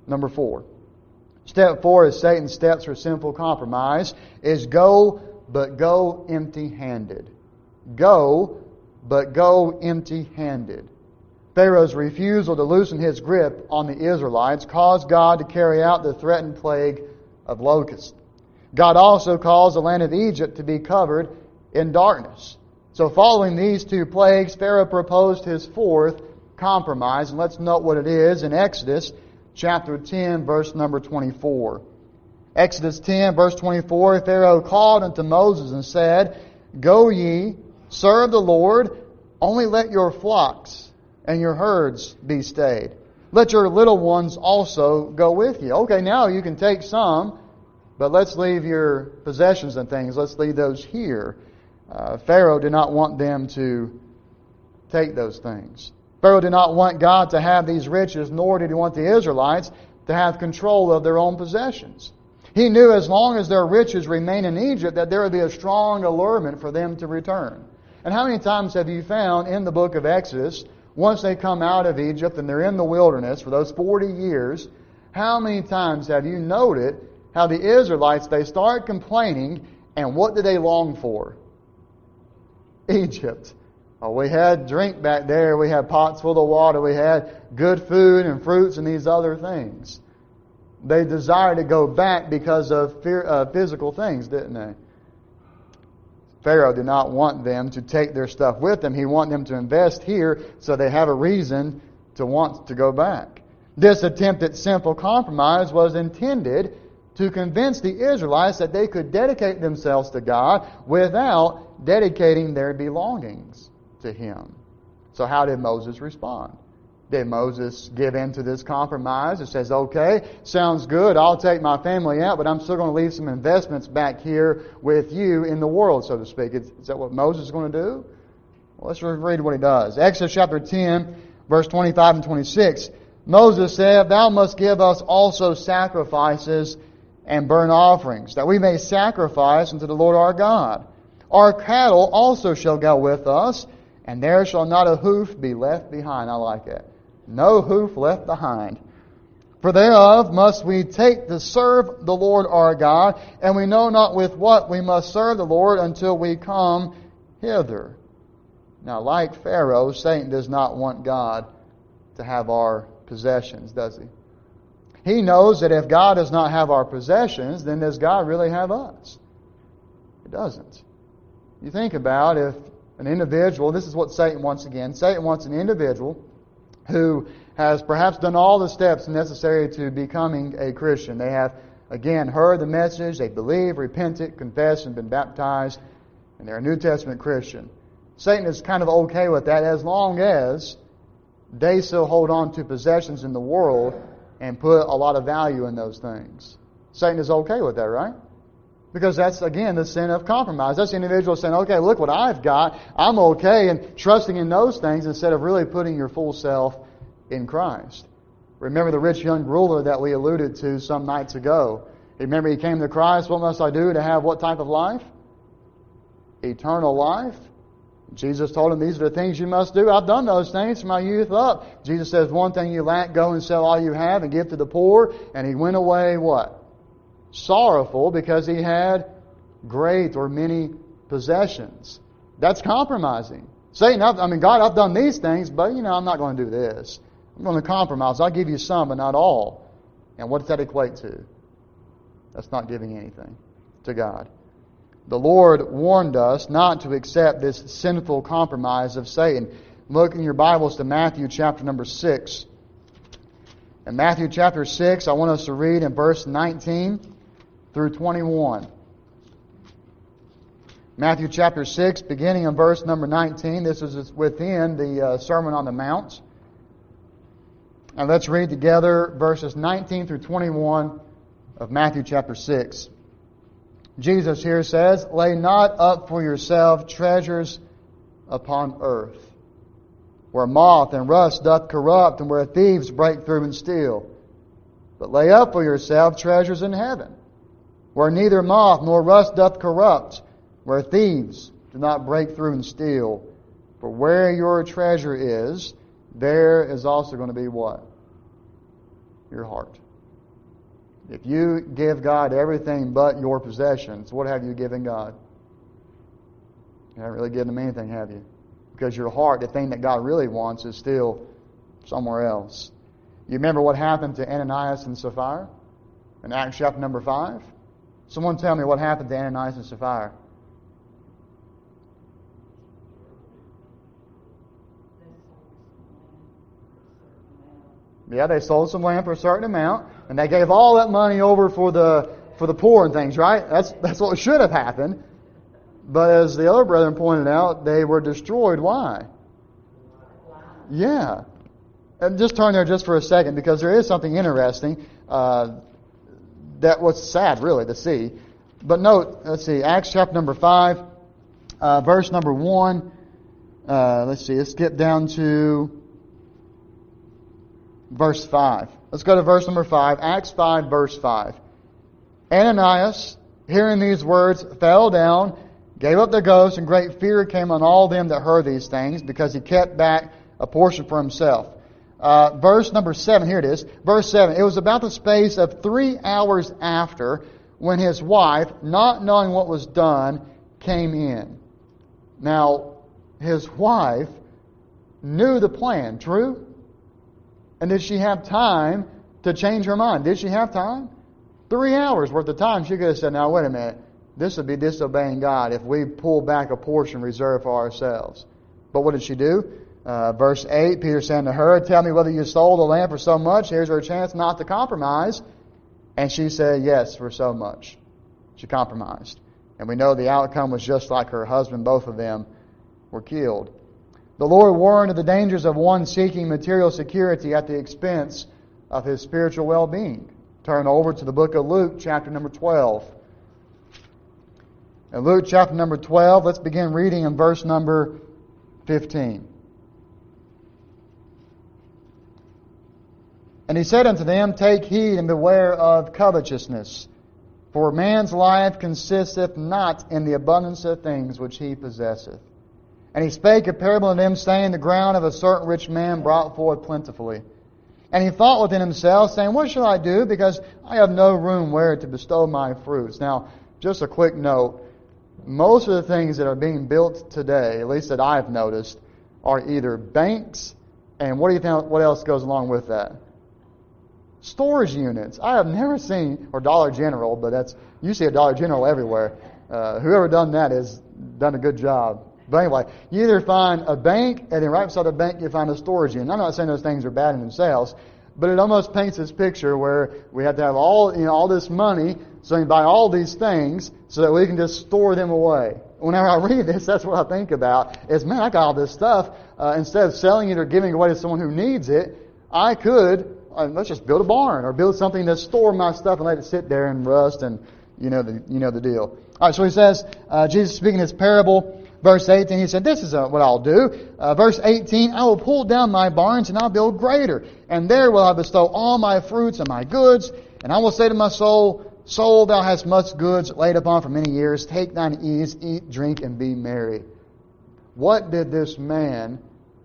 Number 4. Step 4 is Satan's steps for sinful compromise is go, but go empty-handed. Go, but go empty-handed. Pharaoh's refusal to loosen his grip on the Israelites caused God to carry out the threatened plague of locusts. God also caused the land of Egypt to be covered in darkness. So following these 2 plagues, Pharaoh proposed his 4th compromise. And let's note what it is in Exodus chapter 10, verse number 24. Exodus 10, verse 24, Pharaoh called unto Moses and said, Go ye, serve the Lord, only let your flocks and your herds be stayed. Let your little ones also go with you. Okay, now you can take some, but let's leave your possessions and things. Let's leave those here. Pharaoh did not want them to take those things. Pharaoh did not want God to have these riches, nor did he want the Israelites to have control of their own possessions. He knew as long as their riches remained in Egypt that there would be a strong allurement for them to return. And how many times have you found in the book of Exodus, once they come out of Egypt and they're in the wilderness for those 40 years, how many times have you noted how the Israelites, they start complaining, and what do they long for? Egypt. Oh, we had drink back there. We had pots full of water. We had good food and fruits and these other things. They desired to go back because of physical things, didn't they? Pharaoh did not want them to take their stuff with them. He wanted them to invest here so they have a reason to want to go back. This attempt at simple compromise was intended to convince the Israelites that they could dedicate themselves to God without dedicating their belongings to Him. So how did Moses respond? Did Moses give in to this compromise? It says, okay, sounds good, I'll take my family out, but I'm still going to leave some investments back here with you in the world, so to speak. Is that what Moses is going to do? Well, let's read what he does. Exodus chapter 10, verse 25 and 26. Moses said, Thou must give us also sacrifices and burnt offerings, that we may sacrifice unto the Lord our God. Our cattle also shall go with us, and there shall not a hoof be left behind. I like it. No hoof left behind. For thereof must we take to serve the Lord our God, and we know not with what we must serve the Lord until we come hither. Now, like Pharaoh, Satan does not want God to have our possessions, does he? He knows that if God does not have our possessions, then does God really have us? He doesn't. You think about if an individual, this is what Satan wants again. Satan wants an individual who has perhaps done all the steps necessary to becoming a Christian. They have, again, heard the message, they believe, repented, confessed, and been baptized, and they're a New Testament Christian. Satan is kind of okay with that as long as they still hold on to possessions in the world and put a lot of value in those things. Satan is okay with that, right? Because that's, again, the sin of compromise. That's the individual saying, okay, look what I've got. I'm okay, and trusting in those things instead of really putting your full self in Christ. Remember the rich young ruler that we alluded to some nights ago. Remember he came to Christ. What must I do to have what type of life? Eternal life. Jesus told him, these are the things you must do. I've done those things from my youth up. Jesus says, one thing you lack, go and sell all you have and give to the poor. And he went away, what? Sorrowful, because he had great or many possessions. That's compromising. Saying, God, I've done these things, but I'm not going to do this. I'm going to compromise. I'll give you some, but not all. And what does that equate to? That's not giving anything to God. The Lord warned us not to accept this sinful compromise of Satan. Look in your Bibles to Matthew chapter number 6. In Matthew chapter 6, I want us to read in verse 19 through 21. Matthew chapter 6, beginning in verse number 19. This is within the Sermon on the Mount. And let's read together verses 19 through 21 of Matthew chapter 6. Jesus here says, Lay not up for yourself treasures upon earth, where moth and rust doth corrupt, and where thieves break through and steal. But lay up for yourself treasures in heaven, where neither moth nor rust doth corrupt, where thieves do not break through and steal. For where your treasure is, there is also going to be what? Your heart. If you give God everything but your possessions, what have you given God? You haven't really given Him anything, have you? Because your heart, the thing that God really wants, is still somewhere else. You remember what happened to Ananias and Sapphira in Acts chapter number 5? Someone tell me what happened to Ananias and Sapphira. Yeah, they sold some land for a certain amount, and they gave all that money over for the poor and things, right? That's what should have happened. But as the other brethren pointed out, they were destroyed. Why? Yeah. And just turn there just for a second, because there is something interesting that was sad, really, to see. But note, let's see, Acts chapter number 5, verse number 1. Let's skip down to verse 5. Let's go to verse number 5. Acts 5, verse 5. Ananias, hearing these words, fell down, gave up the ghost, and great fear came on all them that heard these things, because he kept back a portion for himself. Verse number 7, here it is. Verse 7, it was about the space of 3 hours after, when his wife, not knowing what was done, came in. Now, his wife knew the plan, true? And did she have time to change her mind? Did she have time? 3 hours worth of time. She could have said, now wait a minute, this would be disobeying God if we pull back a portion reserved for ourselves. But what did she do? Verse 8, Peter said to her, tell me whether you sold the land for so much. Here's her chance not to compromise. And she said, yes, for so much. She compromised. And we know the outcome was just like her husband. Both of them were killed. The Lord warned of the dangers of one seeking material security at the expense of his spiritual well-being. Turn over to the book of Luke, chapter number 12. In Luke chapter number 12, let's begin reading in verse number 15. And he said unto them, take heed and beware of covetousness, for man's life consisteth not in the abundance of things which he possesseth. And he spake a parable unto them, saying, the ground of a certain rich man brought forth plentifully. And he thought within himself, saying, what shall I do, because I have no room where to bestow my fruits. Now, just a quick note, most of the things that are being built today, at least that I've noticed, are either banks, and what do you think? What else goes along with that? Storage units. I have never seen, or Dollar General, but you see a Dollar General everywhere. Whoever done that has done a good job. But anyway, you either find a bank, and then right beside the bank you find a storage unit. I'm not saying those things are bad in themselves, but it almost paints this picture where we have to have all this money, so we buy all these things so that we can just store them away. Whenever I read this, that's what I think about. Is, man, I got all this stuff. Instead of selling it or giving it away to someone who needs it, I could, let's just build a barn or build something to store my stuff and let it sit there and rust, and you know the deal. All right, so he says, Jesus speaking this parable, verse 18, he said, this is what I'll do. Verse 18, I will pull down my barns and I'll build greater, and there will I bestow all my fruits and my goods, and I will say to my soul, soul, thou hast much goods laid upon for many years. Take thine ease, eat, drink, and be merry. What did this man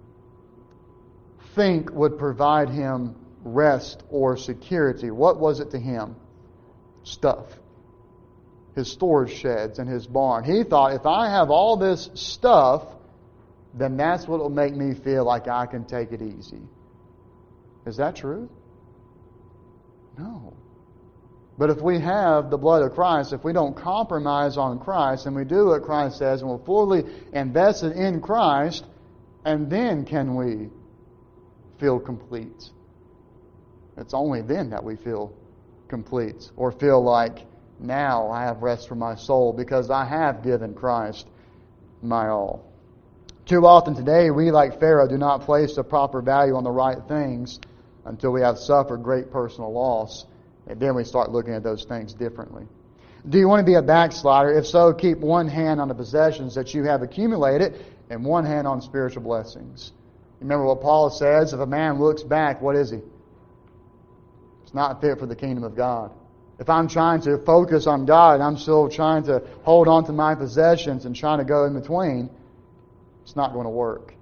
think would provide him rest or security? What was it to him? Stuff. His storage sheds and his barn. He thought, if I have all this stuff, then that's what will make me feel like I can take it easy. Is that true? No. But if we have the blood of Christ, if we don't compromise on Christ, and we do what Christ says, and we're fully invested in Christ, and then can we feel complete. It's only then that we feel complete, or feel like, now I have rest for my soul because I have given Christ my all. Too often today, we, like Pharaoh, do not place the proper value on the right things until we have suffered great personal loss. And then we start looking at those things differently. Do you want to be a backslider? If so, keep one hand on the possessions that you have accumulated and one hand on spiritual blessings. Remember what Paul says, if a man looks back, what is he? It's not fit for the kingdom of God. If I'm trying to focus on God and I'm still trying to hold on to my possessions and trying to go in between, it's not going to work.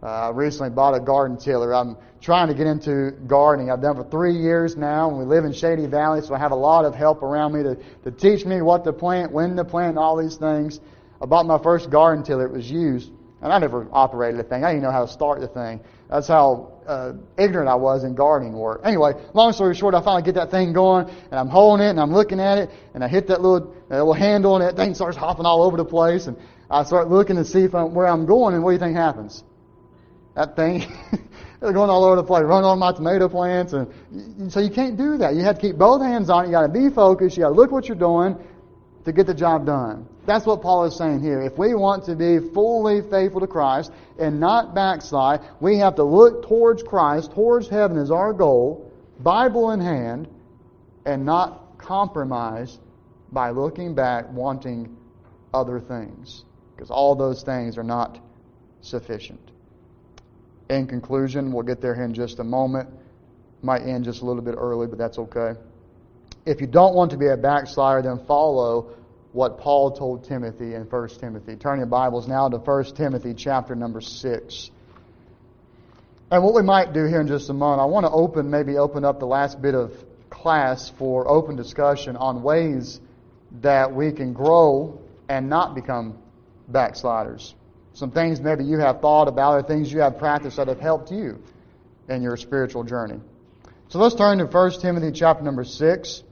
I recently bought a garden tiller. I'm trying to get into gardening. I've done it for 3 years now, and we live in Shady Valley, so I have a lot of help around me to teach me what to plant, when to plant, all these things. I bought my first garden tiller. It was used, and I never operated the thing. I didn't even know how to start the thing. That's how ignorant I was in gardening work. Anyway, long story short, I finally get that thing going, and I'm holding it, and I'm looking at it, and I hit that little handle, and that thing starts hopping all over the place, and I start looking to see where I'm going, and what do you think happens? That thing is going all over the place, running on my tomato plants, and so you can't do that. You have to keep both hands on it. You got to be focused. You got to look what you're doing to get the job done. That's what Paul is saying here. If we want to be fully faithful to Christ and not backslide, we have to look towards Christ, towards heaven as our goal, Bible in hand, and not compromise by looking back, wanting other things, because all those things are not sufficient. In conclusion, we'll get there here in just a moment. Might end just a little bit early, but that's okay. If you don't want to be a backslider, then follow what Paul told Timothy in 1 Timothy. Turn your Bibles now to 1 Timothy chapter number 6. And what we might do here in just a moment, I want to open up the last bit of class for open discussion on ways that we can grow and not become backsliders. Some things maybe you have thought about or things you have practiced that have helped you in your spiritual journey. So let's turn to 1 Timothy chapter number 6.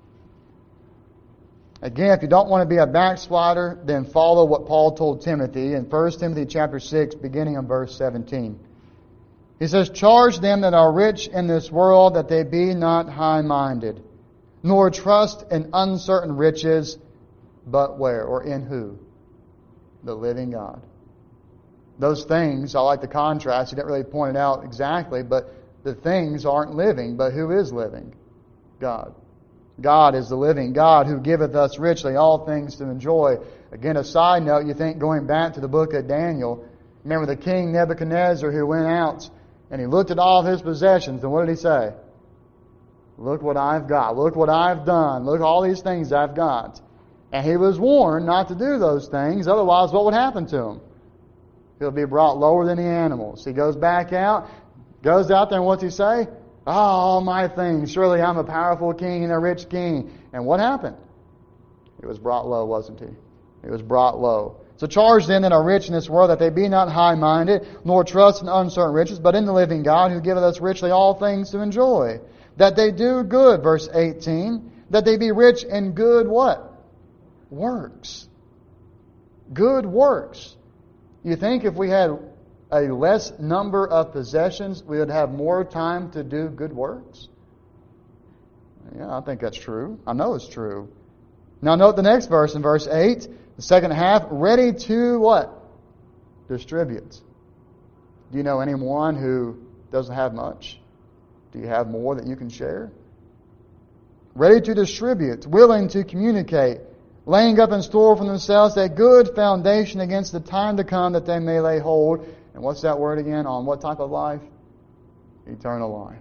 Again, if you don't want to be a backslider, then follow what Paul told Timothy in 1 Timothy chapter 6, beginning in verse 17. He says, "Charge them that are rich in this world that they be not high-minded, nor trust in uncertain riches, but where?" Or in who? The living God. Those things, I like the contrast. He didn't really point it out exactly, but the things aren't living. But who is living? God. God is the living God who giveth us richly all things to enjoy. Again, a side note, you think going back to the book of Daniel, remember the king Nebuchadnezzar who went out and he looked at all his possessions, and what did he say? Look what I've got. Look what I've done. Look at all these things I've got. And he was warned not to do those things, otherwise what would happen to him? He'll be brought lower than the animals. He goes back out, goes out there, and what's he say? "Oh, all my things, surely I'm a powerful king and a rich king." And what happened? He was brought low, wasn't he? He was brought low. So charge them that are rich in this world that they be not high-minded, nor trust in uncertain riches, but in the living God who giveth us richly all things to enjoy. That they do good, verse 18, that they be rich in good what? Works. Good works. You think if we had a less number of possessions, we would have more time to do good works? Yeah, I think that's true. I know it's true. Now note the next verse in verse 8, the second half, ready to what? Distribute. Do you know anyone who doesn't have much? Do you have more that you can share? Ready to distribute, willing to communicate, laying up in store for themselves a good foundation against the time to come that they may lay hold. And what's that word again? On what type of life? Eternal life.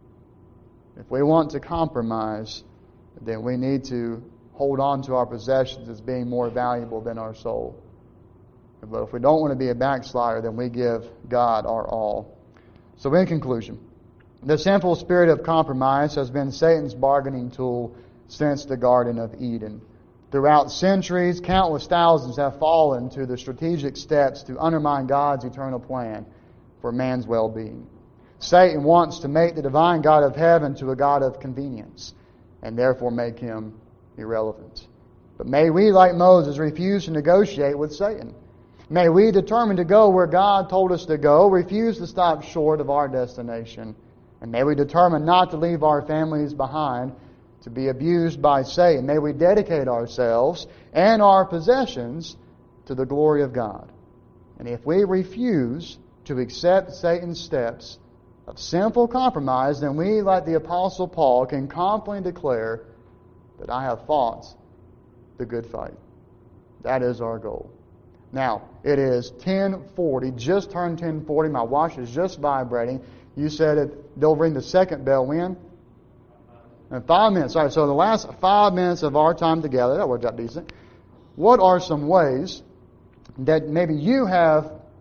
If we want to compromise, then we need to hold on to our possessions as being more valuable than our soul. But if we don't want to be a backslider, then we give God our all. So in conclusion, the sinful spirit of compromise has been Satan's bargaining tool since the Garden of Eden. Throughout centuries, countless thousands have fallen to the strategic steps to undermine God's eternal plan for man's well-being. Satan wants to make the divine God of heaven to a God of convenience, and therefore make him irrelevant. But may we, like Moses, refuse to negotiate with Satan. May we determine to go where God told us to go, refuse to stop short of our destination, and may we determine not to leave our families behind to be abused by Satan. May we dedicate ourselves and our possessions to the glory of God. And if we refuse to accept Satan's steps of sinful compromise, then we, like the Apostle Paul, can confidently declare that I have fought the good fight. That is our goal. Now, it is 10:40, just turned 10:40. My watch is just vibrating. You said they'll ring the second bell when? In 5 minutes. All right, so the last 5 minutes of our time together, that worked out decent. What are some ways that maybe you have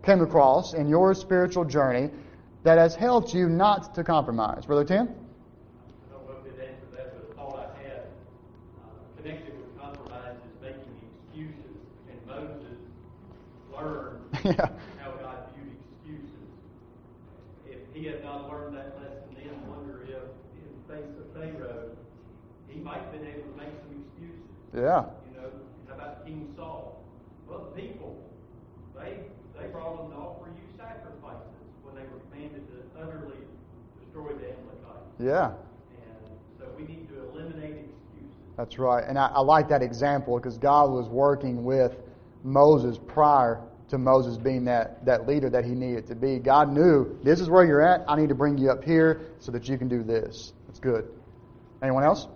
came across in your spiritual journey that has helped you not to compromise? Brother Tim? I don't know if it answered that, but a thought I had connected with compromise is making excuses. And Moses learned Yeah. how God viewed excuses. If he had not learned that lesson then, I wonder if in the face of Pharaoh, he might have been able to make some excuses. Yeah. You know, how about King Saul? Well, the people, they brought them to offer you sacrifices when they were commanded to utterly destroy the Amalekites. Yeah. And so we need to eliminate excuses. That's right. And I like that example because God was working with Moses prior to Moses being that leader that he needed to be. God knew, this is where you're at. I need to bring you up here so that you can do this. That's good. Anyone else?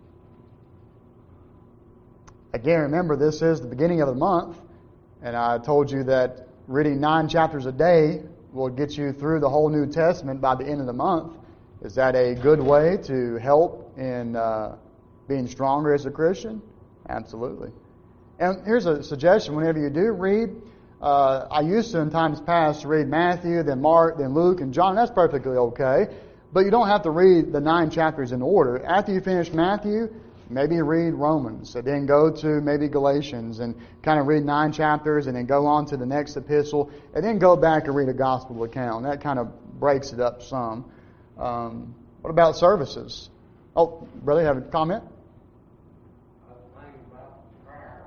Again, remember, this is the beginning of the month. And I told you that reading 9 chapters a day will get you through the whole New Testament by the end of the month. Is that a good way to help in being stronger as a Christian? Absolutely. And here's a suggestion. Whenever you do read, I used to in times past read Matthew, then Mark, then Luke, and John. That's perfectly okay. But you don't have to read the 9 chapters in order. After you finish Matthew, maybe read Romans, and then go to maybe Galatians, and kind of read 9 chapters, and then go on to the next epistle, and then go back and read a gospel account. That kind of breaks it up some. What about services? Oh, brother, you have a comment? I was thinking about prayer.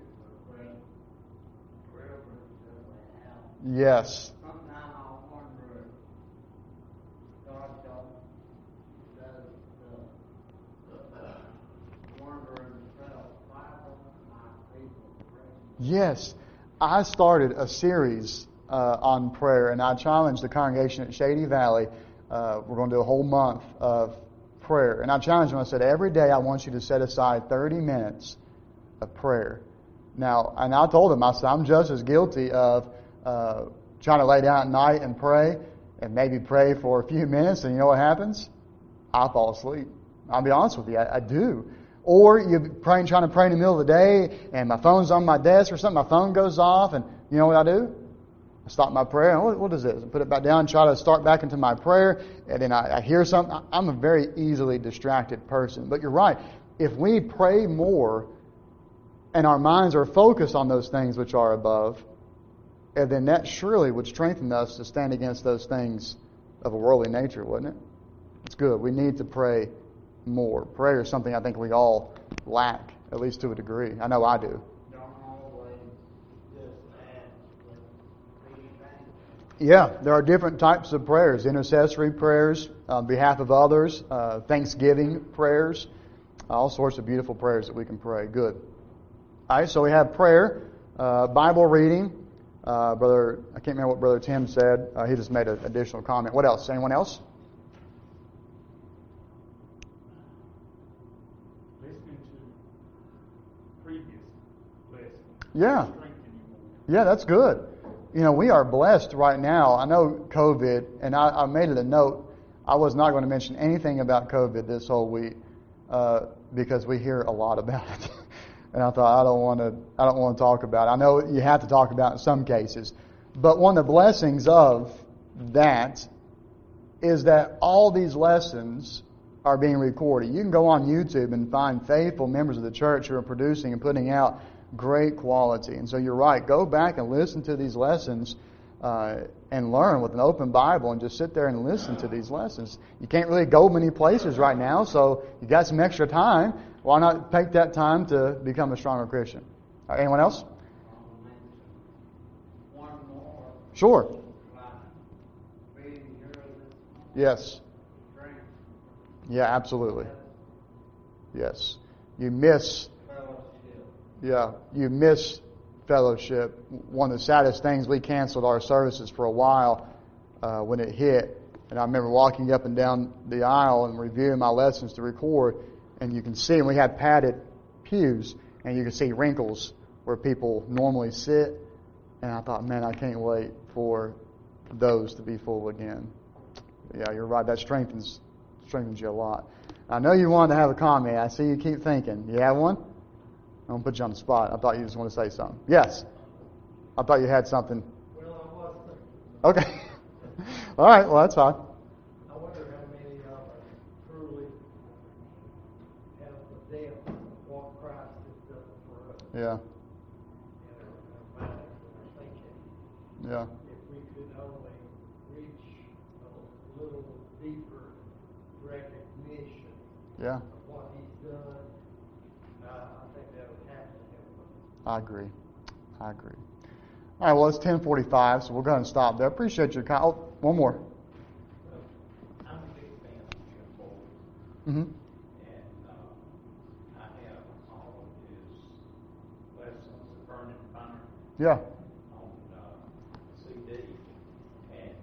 Prayer was Yes. sometimes I wonder if God does the wonder himself. Why don't my people pray? Yes. I started a series on prayer, and I challenged the congregation at Shady Valley. We're going to do a whole month of prayer. And I challenged them. I said, every day I want you to set aside 30 minutes of prayer. Now, and I told them, I said, I'm just as guilty of trying to lay down at night and pray, and maybe pray for a few minutes, and you know what happens? I fall asleep. I'll be honest with you, I do. Or you're trying to pray in the middle of the day, and my phone's on my desk or something, my phone goes off, and you know what I do? I stop my prayer, and what is this? I put it back down and try to start back into my prayer, and then I hear something. I'm a very easily distracted person. But you're right. If we pray more, and our minds are focused on those things which are above, and then that surely would strengthen us to stand against those things of a worldly nature, wouldn't it? It's good. We need to pray more. Prayer is something I think we all lack, at least to a degree. I know I do. Don't always just ask for anything. Yeah, there are different types of prayers. Intercessory prayers on behalf of others, thanksgiving prayers, all sorts of beautiful prayers that we can pray. Good. All right, so we have prayer, Bible reading. I can't remember what Brother Tim said. He just made an additional comment. What else? Anyone else? Listening to previous lessons. Yeah. Strengthen you more. Yeah, that's good. You know, we are blessed right now. I know COVID, and I made it a note. I was not going to mention anything about COVID this whole week because we hear a lot about it. And I thought I don't want to talk about it. I know you have to talk about it in some cases, but one of the blessings of that is that all these lessons are being recorded. You can go on YouTube and find faithful members of the church who are producing and putting out great quality. And so you're right. Go back and listen to these lessons and learn with an open Bible and just sit there and listen to these lessons. You can't really go many places right now, so you got some extra time. Why not take that time to become a stronger Christian? Anyone else? One more. Sure. Like reading your Yes. strength, Yeah, absolutely. Yes. You miss fellowship. One of the saddest things, we canceled our services for a while when it hit. And I remember walking up and down the aisle and reviewing my lessons to record. And you can see, and we had padded pews, and you can see wrinkles where people normally sit. And I thought, man, I can't wait for those to be full again. But yeah, you're right. That strengthens you a lot. I know you wanted to have a comment. I see you keep thinking. You have one? I'm going to put you on the spot. I thought you just want to say something. Yes. I thought you had something. well, I was Okay. All right. Well, that's fine. I wonder how many of us truly have the depth of what Christ has done for us Yeah. in our minds and our thinking. Yeah. If we could only reach a little deeper recognition Yeah. of what He's done, I think that would have to help us. I agree. I agree. All right. Well, it's 10:45, so we'll go ahead and stop there. Appreciate your comment. Oh, one more. I'm a big fan of Jim Boyd, Mm-hmm. and I have all of his lessons, The Burning Fire, Yeah. on CD. And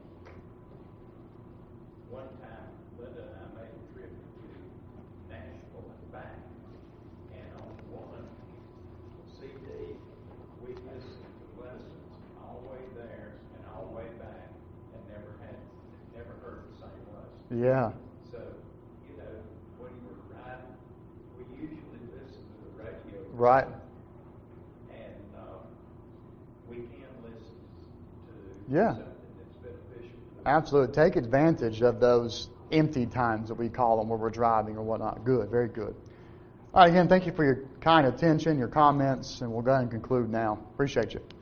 one time, Linda and I made a trip to Nashville and back, and on one CD, we listened to lessons all the way there and all the way back, and never heard the same lesson. Yeah. So, when we're riding, we usually listen to the radio. Right. And we can listen to Yeah. something that's beneficial to us. Absolutely. Take advantage of those empty times that we call them where we're driving or whatnot. Good. Very good. All right. Again, thank you for your kind attention, your comments, and we'll go ahead and conclude now. Appreciate you.